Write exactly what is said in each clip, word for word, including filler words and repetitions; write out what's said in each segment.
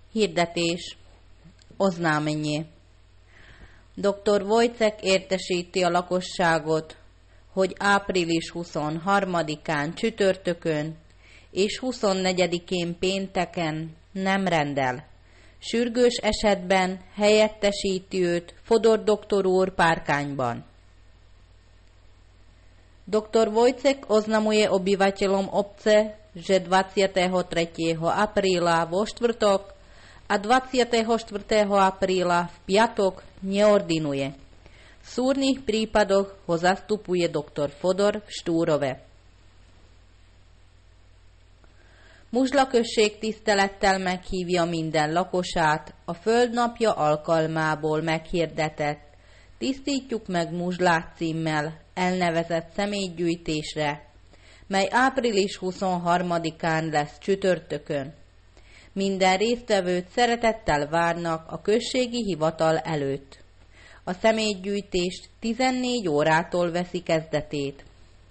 Hirdetés. Oznámenie. doktor Wojciech értesíti a lakosságot, hogy április huszonharmadikán csütörtökön és huszonnegyedikén pénteken nem rendel. Sürgős esetben helyettesíti őt Fodor doktor úr Párkányban. doktor Wojciech oznamuje obyvateľom obce, že dvadsiateho tretieho apríla vo štvrtok a dvadsiateho štvrtého apríla v piatok neordinuje. V súrnych prípadoch ho zastupuje doktor Fodor v Štúrove. Muzsla község tisztelettel meghívja minden lakosát a Földnapja alkalmából meghirdetett Tisztítjuk meg Muzslát címmel elnevezett személygyűjtésre, mely április huszonharmadikán lesz csütörtökön. Minden résztvevőt szeretettel várnak a községi hivatal előtt. A személygyűjtést tizennégy órától veszi kezdetét.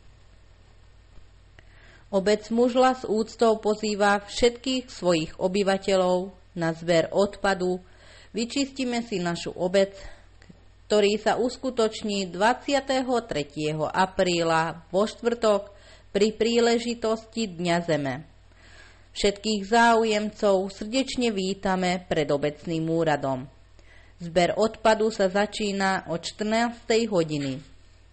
Obec Muzla s úctou pozýva všetkých svojich obyvateľov na zber odpadu Vyčistíme si našu obec, ktorý sa uskutoční dvadsiateho tretieho apríla vo štvrtok pri príležitosti Dňa Zeme. Všetkých záujemcov srdečne vítame pred obecným úradom. Zber odpadu sa začína od štrnástej hodiny.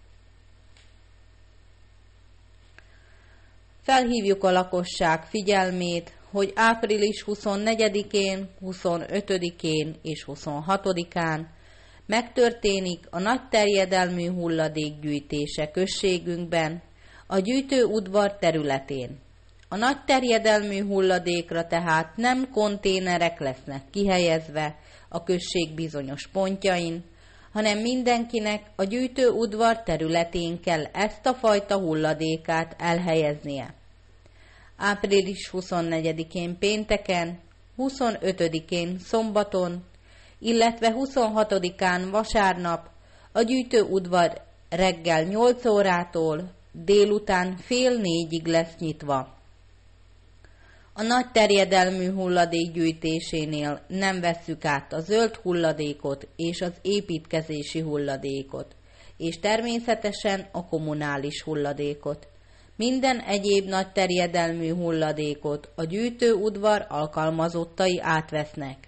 Felhívjuk a lakosság figyelmét, hogy április huszonnegyedikén, huszonötödikén és huszonhatodikán megtörténik a nagy terjedelmű hulladékgyűjtése községünkben, a gyűjtőudvar területén. A nagy terjedelmű hulladékra tehát nem konténerek lesznek kihelyezve a község bizonyos pontjain, hanem mindenkinek a gyűjtőudvar területén kell ezt a fajta hulladékát elhelyeznie. április huszonnegyedikén pénteken, huszonötödikén szombaton, illetve huszonhatodikán vasárnap a gyűjtőudvar reggel nyolc órától délután fél négyig lesz nyitva. A nagy terjedelmű hulladék gyűjtésénél nem vesszük át a zöld hulladékot és az építkezési hulladékot, és természetesen a kommunális hulladékot. Minden egyéb nagy terjedelmű hulladékot a gyűjtőudvar alkalmazottai átvesznek.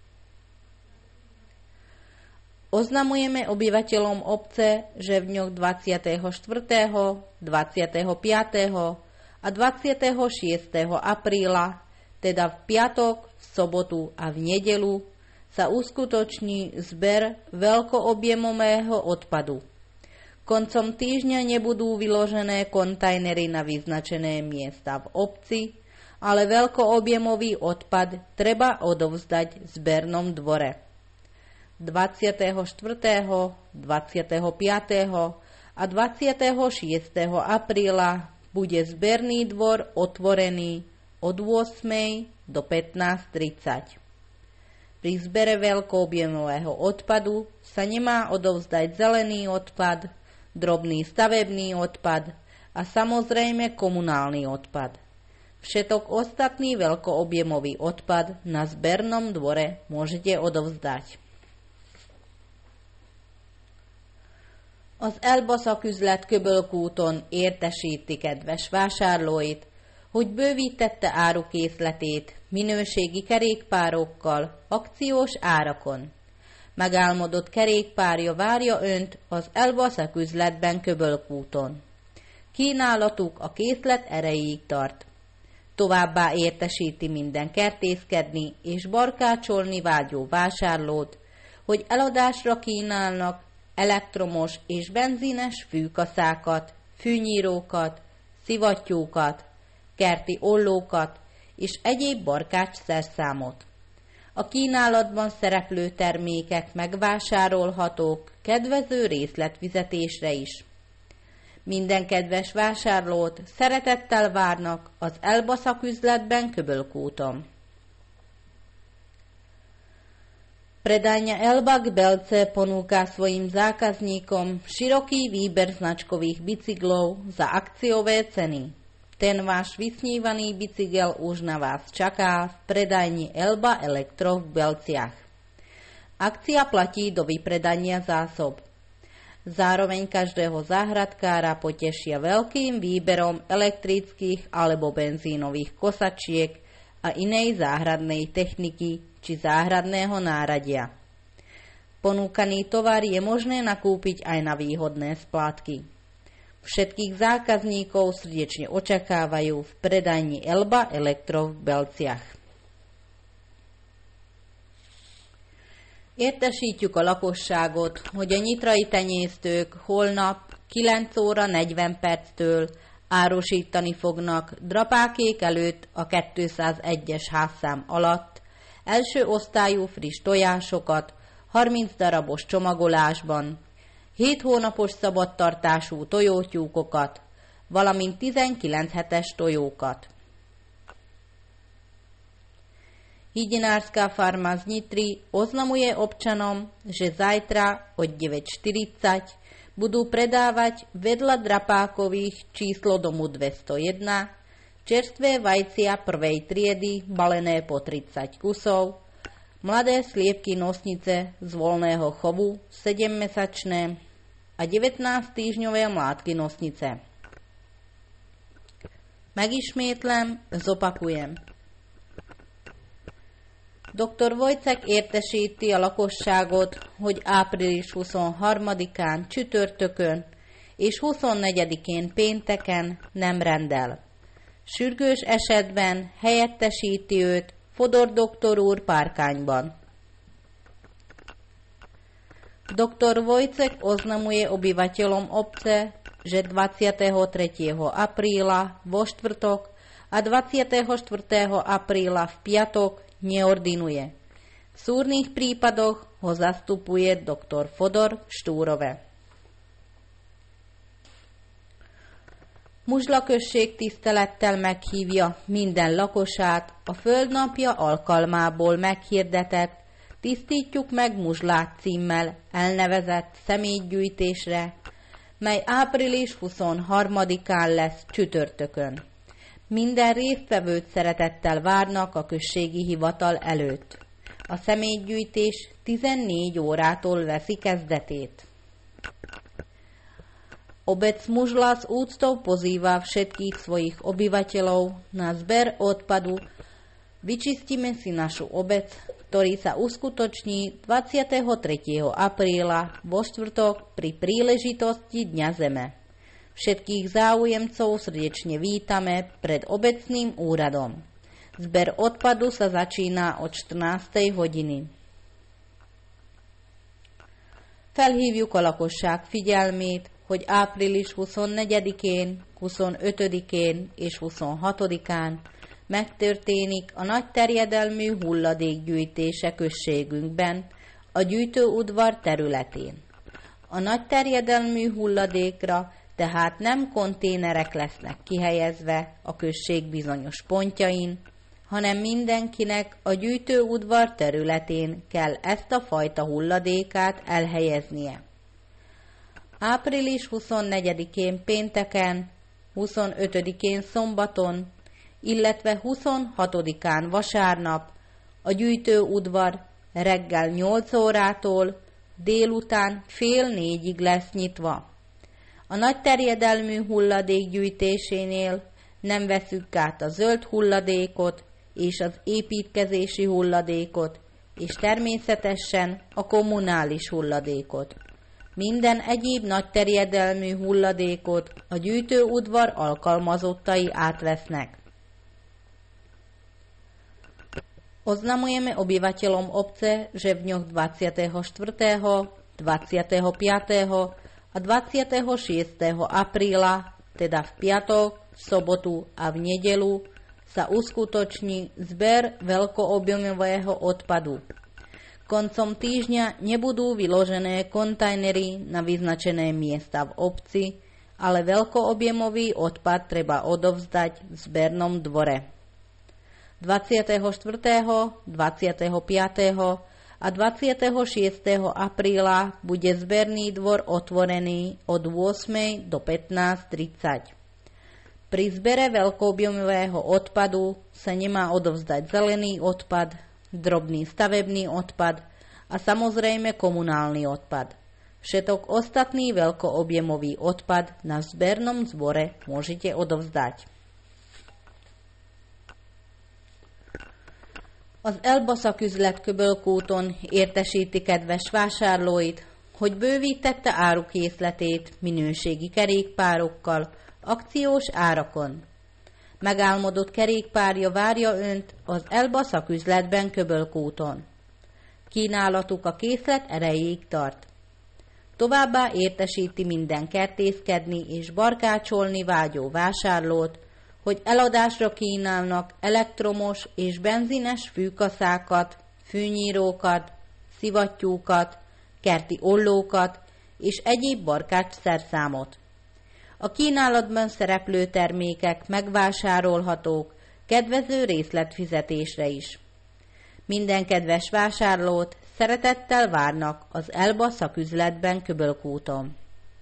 Oznamujeme obyvateľom obce, že v dňoch dvadsiateho štvrtého, dvadsiateho piateho a dvadsiateho šiesteho apríla, teda v piatok, v sobotu a v nedeľu, sa uskutoční zber veľkoobjemového odpadu. Koncom týždňa nebudú vyložené kontajnery na vyznačené miesta v obci, ale veľkoobjemový odpad treba odovzdať v zbernom dvore. dvadsiateho štvrtého, dvadsiateho piateho a dvadsiateho šiesteho apríla bude zberný dvor otvorený od ôsmej do pätnásť tridsať. Pri zbere veľkoobjemového odpadu sa nemá odovzdať zelený odpad, drobný stavebný odpad a samozrejme komunálny odpad. Všetok ostatný veľkoobjemový odpad na zbernom dvore môžete odovzdať. Az Elbaszak üzlet Köbölkúton értesíti kedves vásárlóit, hogy bővítette árukészletét minőségi kerékpárokkal akciós árakon. Megálmodott kerékpárja várja önt az Elbaszak üzletben Köbölkúton. Kínálatuk a készlet erejéig tart. Továbbá értesíti minden kertészkedni és barkácsolni vágyó vásárlót, hogy eladásra kínálnak elektromos és benzines fűkaszákat, fűnyírókat, szivattyúkat, kerti ollókat és egyéb barkács szerszámot. A kínálatban szereplő termékek megvásárolhatók kedvező részletfizetésre is. Minden kedves vásárlót szeretettel várnak az Elbaszak üzletben Köbölkúton. Predajňa Elbak Belce ponúka svojim zákazníkom široký výber značkových bicyklov za akciové ceny. Ten váš vysnívaný bicykel už na vás čaká v predajni Elba Elektro v Belciach. Akcia platí do vypredania zásob. Zároveň každého záhradkára potešia veľkým výberom elektrických alebo benzínových kosačiek a inej záhradnej techniky či záhradného náradia. Ponúkaný tovar je možné nakúpiť aj na výhodné splátky. Všetkých zákazníkov srdečne očakávajú v predajni Elba Elektro v Belciach. Értesítjük a lakosságot, hogy a nyitrai tenyésztők holnap kilenc óra negyven perctől árusítani fognak drapákék előtt a kétszázegyes házszám alatt első osztályú friss tojásokat harminc darabos csomagolásban, hét hónapos szabadtartású tojótyúkokat, valamint tizenkilenc hetes tojókat. Hydinárska farma z Nitry oznamuje občanom, že zajtra od deväť štyridsať budú predávať vedľa drapákových číslo domu dvestojeden čerstvé vajcia prvej triedy balené po tridsať kusov, mladé sliepky nosnice z voľného chovu sedemmesačné a devätnásťtýždňové mládky nosnice. Megismétlem, zopakujem. doktor Vojcek értesíti a lakosságot, hogy április huszonharmadikán csütörtökön és huszonnegyedikén pénteken nem rendel. Sürgős esetben helyettesíti őt Fodor doktor úr Párkányban. doktor Vojcek oznamuje obyvateľom obce, že dvadsiateho tretieho apríla vo štvrtok a dvadsiateho štvrtého apríla v piatok neordinuje. V súrnych prípadoch ho zastupuje doktor Fodor v Štúrove. Muzsla község tisztelettel meghívja minden lakosát a Földnapja alkalmából meghirdetett Tisztítjuk meg Muzslát címmel elnevezett személygyűjtésre, mely április huszonharmadikán lesz csütörtökön. Minden résztvevőt szeretettel várnak a községi hivatal előtt. A személygyűjtés tizennégy órától veszi kezdetét. Obec Muzla s úctou pozýva všetkých svojich obyvateľov na zber odpadu Vyčistíme si našu obec, ktorý sa uskutoční dvadsiateho tretieho apríla vo štvrtok pri príležitosti Dňa Zeme. Všetkých záujemcov srdečne vítame pred obecným úradom. Zber odpadu sa začína od štrnástej hodiny. Felhívjuk a lakosság figyelmét, hogy április huszonnegyedikén, huszonötödikén és huszonhatodikán megtörténik a nagy terjedelmű hulladékgyűjtése községünkben, a gyűjtőudvar területén. A nagy terjedelmű hulladékra tehát nem konténerek lesznek kihelyezve a község bizonyos pontjain, hanem mindenkinek a gyűjtőudvar területén kell ezt a fajta hulladékát elhelyeznie. április huszonnegyedikén pénteken, huszonötödikén szombaton, illetve huszonhatodikán vasárnap a gyűjtőudvar reggel nyolc órától délután fél négyig lesz nyitva. A nagy terjedelmű hulladék gyűjtésénél nem veszük át a zöld hulladékot és az építkezési hulladékot, és természetesen a kommunális hulladékot. Minden egyéb nagy terjedelmű hulladékot a gyűjtőudvar alkalmazottai átvesznek. Oznamujeme obyvateľom obce, že v dňoch dvadsiateho štvrtého, dvadsiateho piateho a dvadsiateho šiesteho apríla, teda v piatok, v sobotu a v nedeľu, sa uskutoční zber veľkoobjemového odpadu. Koncom týždňa nebudú vyložené kontajnery na vyznačené miesta v obci, ale veľkoobjemový odpad treba odovzdať v zbernom dvore. dvadsiateho štvrtého, dvadsiateho piateho a dvadsiateho šiesteho apríla bude zberný dvor otvorený od ôsmej do pätnásť tridsať. Pri zbere veľkoobjemového odpadu sa nemá odovzdať zelený odpad, drobný stavebný odpad a samozrejme komunálny odpad. Všetok ostatný veľkoobjemový odpad na zbernom zbore môžete odovzdať. Az Elbasza üzletközpontúton értesíti kedves vásárlóit, hogy bővítette árukészletét minőségi kerékpárokkal, akciós árakon. Megálmodott kerékpárja várja önt az Elbasza üzletben Köbölkúton. Kínálatuk a készlet erejéig tart. Továbbá értesíti minden kertészkedni és barkácsolni vágyó vásárlót, hogy eladásra kínálnak elektromos és benzines fűkaszákat, fűnyírókat, szivattyúkat, kerti ollókat és egyéb barkács szerszámot. A kínálatban szereplő termékek megvásárolhatók kedvező részletfizetésre is. Minden kedves vásárlót szeretettel várnak az Elba szaküzletben Köbölkúton.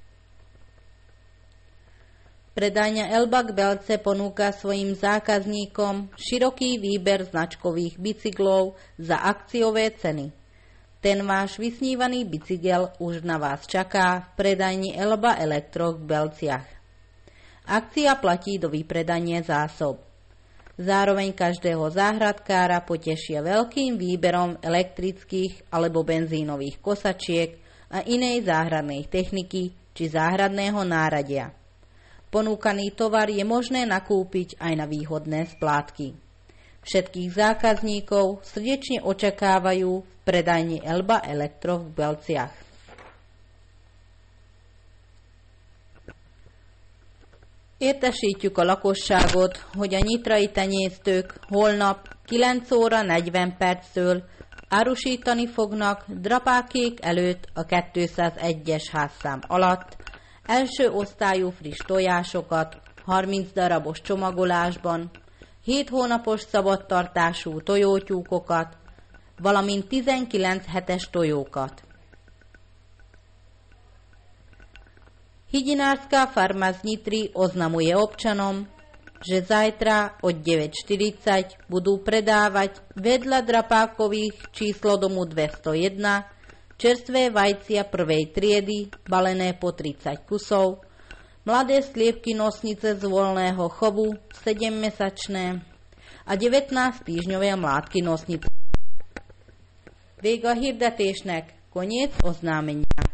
Predajňa Elba Kbelce ponúka svojim zákazníkom široký výber značkových bicyklov za akciové ceny. Ten váš vysnívaný bicykel už na vás čaká v predajni Elba Elektro v Belciach. Akcia platí do vypredania zásob. Zároveň každého záhradkára potešia veľkým výberom elektrických alebo benzínových kosačiek a inej záhradnej techniky či záhradného náradia. Ponúkaný tovar je možné nakúpiť aj na výhodné splátky. Všetkých zákazníkov srdečne očekávajú v predajni Elba Elektro v Belciach. Értesítjük a lakosságot, hogy a nyitrai tenyésztők holnap kilenc óra negyven perctől árusítani fognak Drapákék előtt a kétszázegyes házszám alatt első osztályú friss tojásokat harminc darabos csomagolásban, hét hónapos szabadtartású tojótyúkokat, valamint tizenkilenc hetes tojókat. Hydinářská farma z Nitry oznamuje občanom, že zajtra od deväť štyridsať budú predávať vedľa Drapákových číslo domu dvestojedn čerstvé vajcia prvej triedy, balené po tridsať kusov, mladé sliepky nosnice z voľného chovu, sedemmesačné a devätnásť týždňové mládky nosnice. Vége a hirdetésnek, koniec oznámenia.